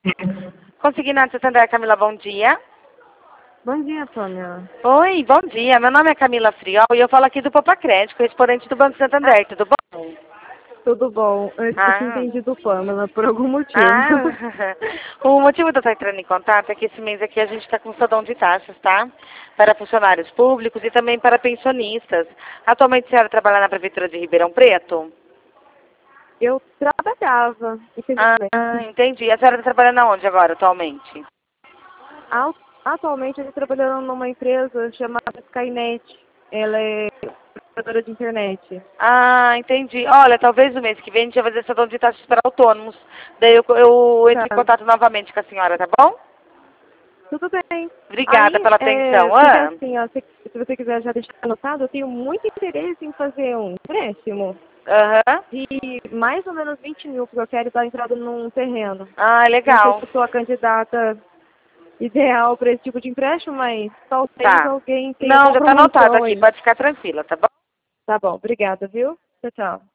Consignado Santander, Camila, bom dia. Bom dia, Sônia. Oi, bom dia. Meu nome é Camila Friol e eu falo aqui do Popa Crédito, correspondente do Banco Santander, tudo bom? Tudo bom? Eu tinha Ah, entendido Pamela por algum motivo. o motivo de eu estar entrando em contato é que esse mês aqui a gente está com saldão de taxas, tá? Para funcionários públicos e também para pensionistas. Atualmente a senhora trabalha na Prefeitura de Ribeirão Preto? Eu trabalhava, infelizmente. Entendi. A senhora está trabalhando aonde agora, atualmente? Atualmente eu estou trabalhando numa empresa chamada Skynet. Ela é operadora de internet. Entendi. Olha, talvez no mês que vem a gente vai fazer saldão de taxas para autônomos. Daí eu entro Tá, em contato novamente com a senhora, tá bom? tudo bem. Obrigada Aí, pela atenção. porque assim, ó, se você quiser já deixar anotado, eu tenho muito interesse em fazer um empréstimo Aham. de mais ou menos 20 mil, porque eu quero dar entrada num terreno. Não sei se Legal. eu sou a candidata ideal para esse tipo de empréstimo, mas talvez Tá. alguém tenha Não, uma já tá anotado promoção aqui. aí. Pode ficar tranquila, tá bom? Tá bom, obrigada, viu? Tchau, tchau.